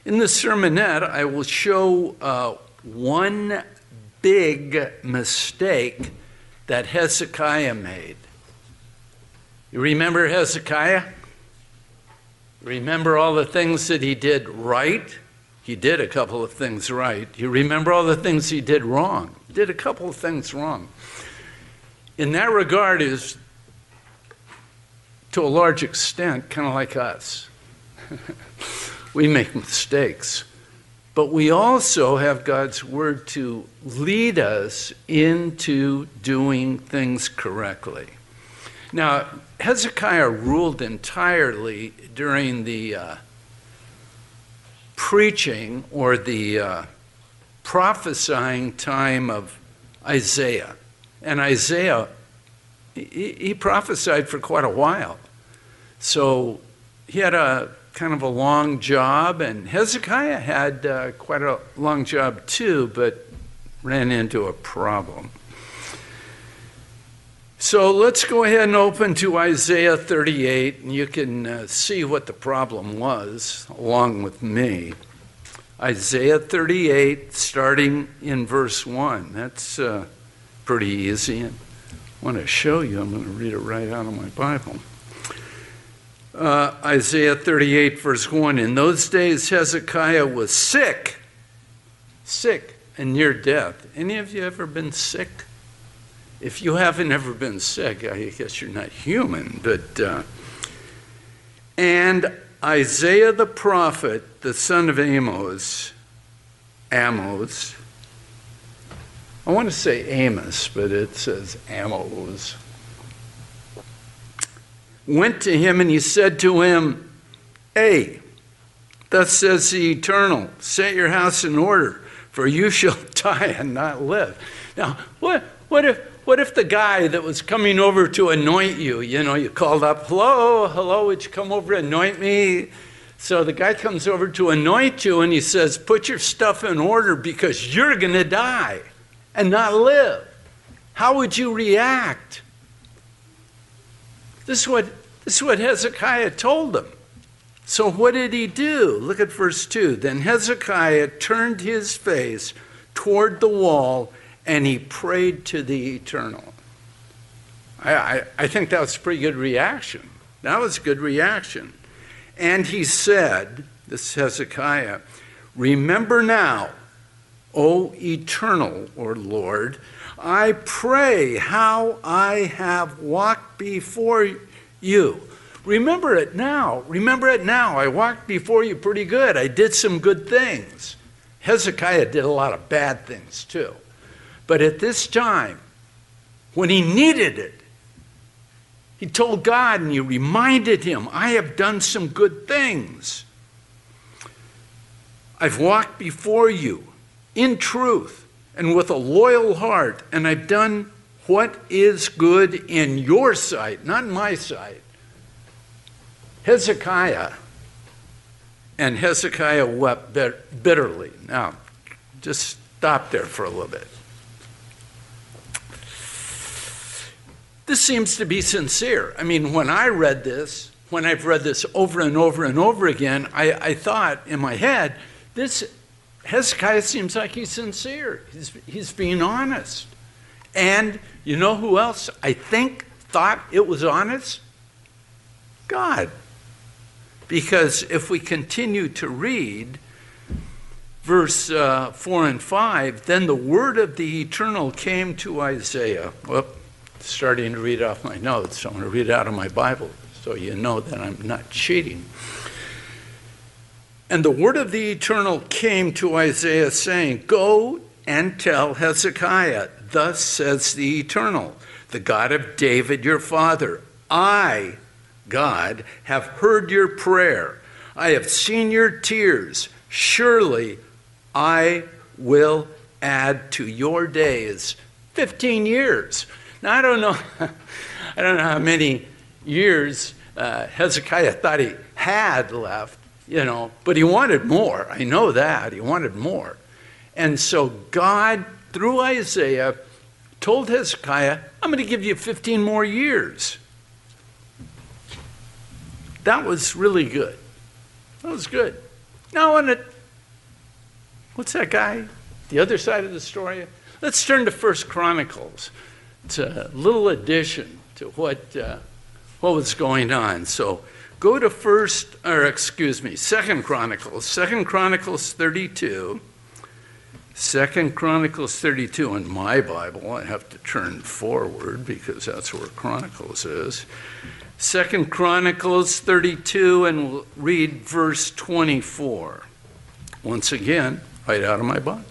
In the sermonette, I will show one big mistake that Hezekiah made. You remember Hezekiah? Remember all the things that he did right? He did a couple of things right. You remember all the things he did wrong? He did a couple of things wrong. In that regard is, to a large extent, kind of like us. We make mistakes. But we also have God's word to lead us into doing things correctly. Now, Hezekiah ruled entirely during the preaching or the prophesying time of Isaiah. And Isaiah, he prophesied for quite a while. So he had a kind of a long job, and Hezekiah had quite a long job too, but ran into a problem. So let's go ahead and open to Isaiah 38, and you can see what the problem was along with me. Isaiah 38, starting in verse 1. That's pretty easy. And I want to show you. I'm going to read it right out of my Bible. Isaiah 38, verse 1. In those days, Hezekiah was sick and near death. Any of you ever been sick? If you haven't ever been sick, I guess you're not human. But and Isaiah the prophet, the son of Amos, I want to say Amos, but it says Amos, went to him and he said to him, Hey, thus says the Eternal, set your house in order, for you shall die and not live. Now, what if the guy that was coming over to anoint you, you called up, hello, would you come over and anoint me? So the guy comes over to anoint you and he says, put your stuff in order because you're going to die and not live. How would you react? This is what Hezekiah told him. So what did he do? Look at verse 2. Then Hezekiah turned his face toward the wall and he prayed to the Eternal. I think that was a pretty good reaction. That was a good reaction. And he said, this is Hezekiah, remember now, O Eternal, or Lord, I pray how I have walked before you. Remember it now. Remember it now. I walked before you pretty good. I did some good things. Hezekiah did a lot of bad things too. But at this time, when he needed it, he told God and he reminded him, I have done some good things. I've walked before you in truth and with a loyal heart, and I've done what is good in your sight, not in my sight. Hezekiah wept bitterly. Now, just stop there for a little bit. This seems to be sincere. I mean, when I've read this over and over and over again, I thought in my head, this Hezekiah seems like he's sincere. He's being honest. And you know who else I think thought it was honest? God. Because if we continue to read verse 4 and 5, then the word of the Eternal came to Isaiah. Starting to read off my notes, so I'm going to read it out of my Bible so you know that I'm not cheating. And the word of the Eternal came to Isaiah saying, Go and tell Hezekiah, thus says the Eternal, the God of David your father, I, God, have heard your prayer. I have seen your tears. Surely I will add to your days 15 years. Now, I don't know how many years Hezekiah thought he had left, but he wanted more. I know that. He wanted more. And so God, through Isaiah, told Hezekiah, I'm going to give you 15 more years. That was really good. That was good. Now, I want to What's that guy? The other side of the story? Let's turn to 1 Chronicles. It's a little addition to what was going on. So go to 2 Chronicles. 2 Chronicles 32. 2 Chronicles 32 in my Bible. I have to turn forward because that's where Chronicles is. 2 Chronicles 32, and we'll read verse 24. Once again, right out of my Bible.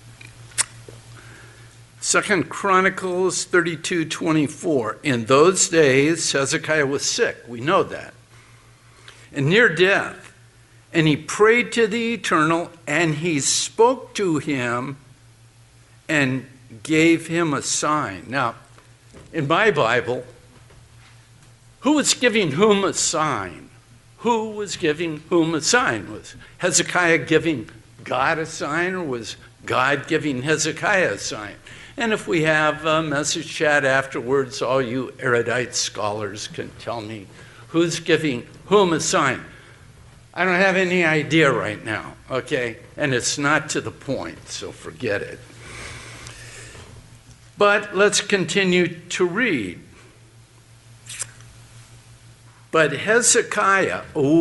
2 Chronicles 32:24. In those days, Hezekiah was sick. We know that. And near death. And he prayed to the Eternal, and he spoke to him and gave him a sign. Now, in my Bible, who was giving whom a sign? Who was giving whom a sign? Was Hezekiah giving God a sign, or was God giving Hezekiah a sign? And if we have a message chat afterwards, all you erudite scholars can tell me who's giving whom a sign. I don't have any idea right now, okay? And it's not to the point, so forget it. But let's continue to read. But Hezekiah,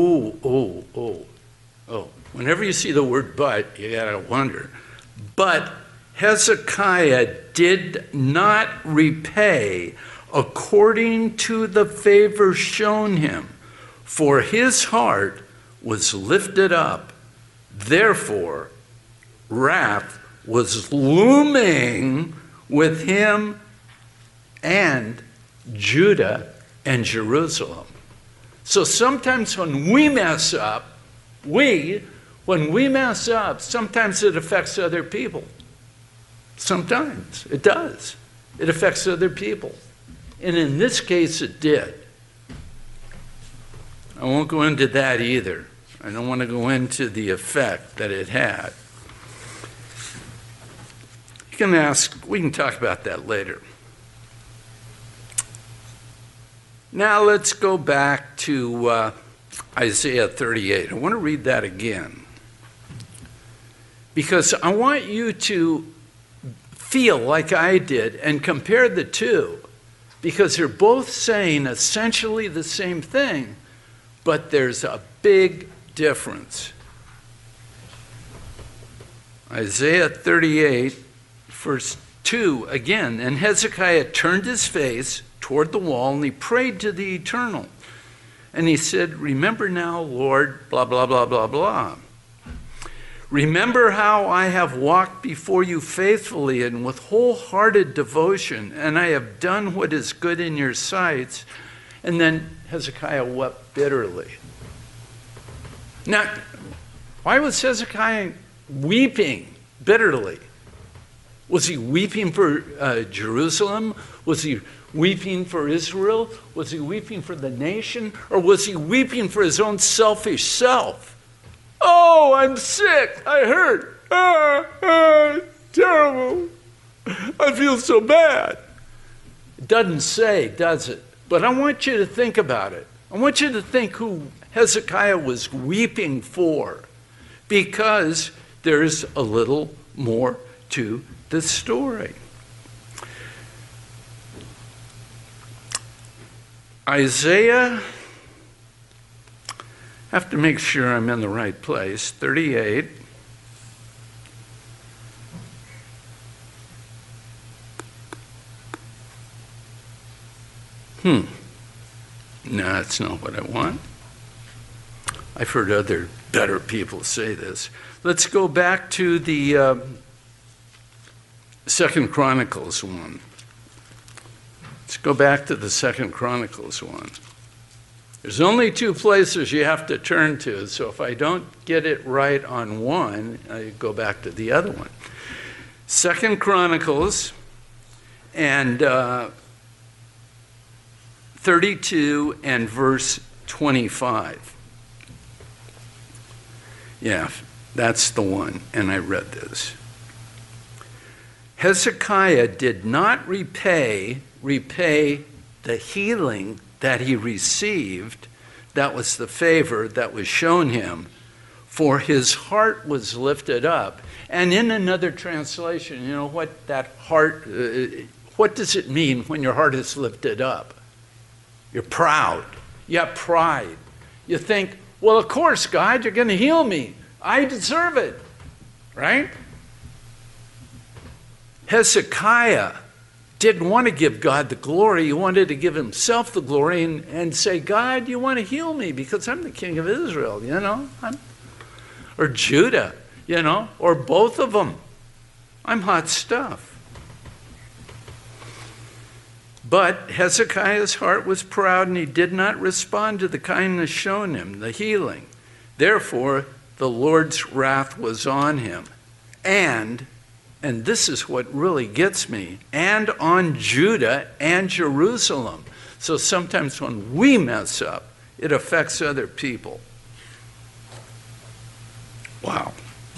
whenever you see the word but, you gotta wonder. But Hezekiah did not repay according to the favor shown him, for his heart was lifted up. Therefore, wrath was looming with him and Judah and Jerusalem. So sometimes when we mess up, sometimes it affects other people. Sometimes it does. It affects other people. And in this case, it did. I won't go into that either. I don't want to go into the effect that it had. You can ask, we can talk about that later. Now let's go back to Isaiah 38. I want to read that again, because I want you to feel like I did and compare the two, because they're both saying essentially the same thing, but there's a big difference. Isaiah 38, verse 2, again, and Hezekiah turned his face toward the wall, and he prayed to the Eternal. And he said, remember now, Lord, blah, blah, blah, blah, blah. Remember how I have walked before you faithfully and with wholehearted devotion, and I have done what is good in your sight. And then Hezekiah wept bitterly. Now, why was Hezekiah weeping bitterly? Was he weeping for Jerusalem? Was he weeping for Israel? Was he weeping for the nation? Or was he weeping for his own selfish self? Oh, I'm sick. I hurt. Terrible. I feel so bad. It doesn't say, does it? But I want you to think about it. I want you to think who Hezekiah was weeping for, because there's a little more to the story. Isaiah, I have to make sure I'm in the right place, 38. No, that's not what I want. I've heard other better people say this. Let's go back to the 2 Chronicles 1. Let's go back to the 2 Chronicles 1. There's only two places you have to turn to, so if I don't get it right on one, I go back to the other one. 2 Chronicles and 32 and verse 25. Yeah, that's the one, and I read this. Hezekiah did not repay the healing that he received. That was the favor that was shown him, for his heart was lifted up. And in another translation, you know what that heart, what does it mean when your heart is lifted up? You're proud. You have pride. You think, well, of course, God, you're going to heal me. I deserve it, right? Hezekiah didn't want to give God the glory. He wanted to give himself the glory and say, God, you want to heal me because I'm the king of Israel, you know? Or Judah, you know, or both of them. I'm hot stuff. But Hezekiah's heart was proud, and he did not respond to the kindness shown him, the healing. Therefore, the Lord's wrath was on him. And this is what really gets me, and on Judah and Jerusalem. So sometimes when we mess up, it affects other people. Wow.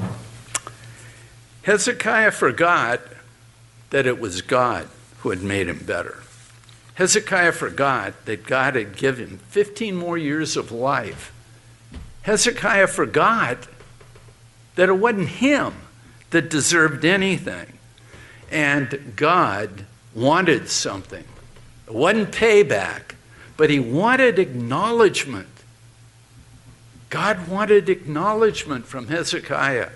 Hezekiah forgot that it was God who had made him better. Hezekiah forgot that God had given him 15 more years of life. Hezekiah forgot that it wasn't him that deserved anything. And God wanted something. It wasn't payback, but he wanted acknowledgement. God wanted acknowledgement from Hezekiah.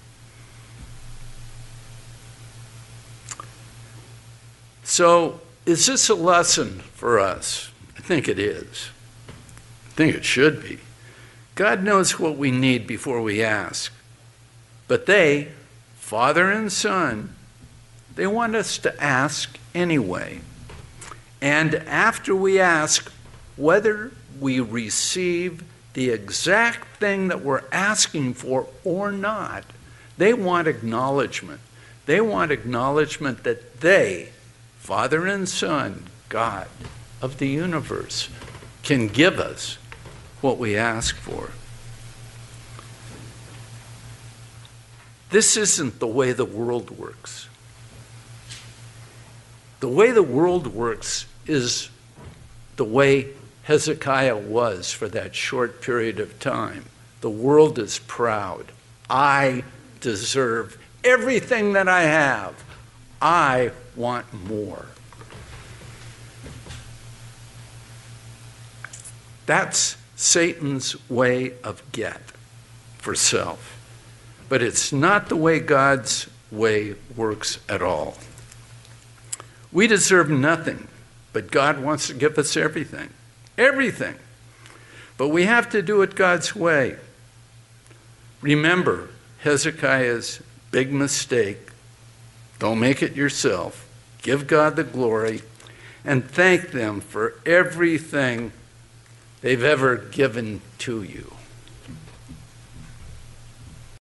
So, is this a lesson for us? I think it is. I think it should be. God knows what we need before we ask. But they, Father and Son, they want us to ask anyway. And after we ask, whether we receive the exact thing that we're asking for or not, they want acknowledgement. They want acknowledgement that they, Father and Son, God of the universe, can give us what we ask for. This isn't the way the world works. The way the world works is the way Hezekiah was for that short period of time. The world is proud. I deserve everything that I have. I want more. That's Satan's way of get for self. But it's not the way God's way works at all. We deserve nothing, but God wants to give us everything. Everything. But we have to do it God's way. Remember Hezekiah's big mistake. Don't make it yourself. Give God the glory and thank them for everything they've ever given to you.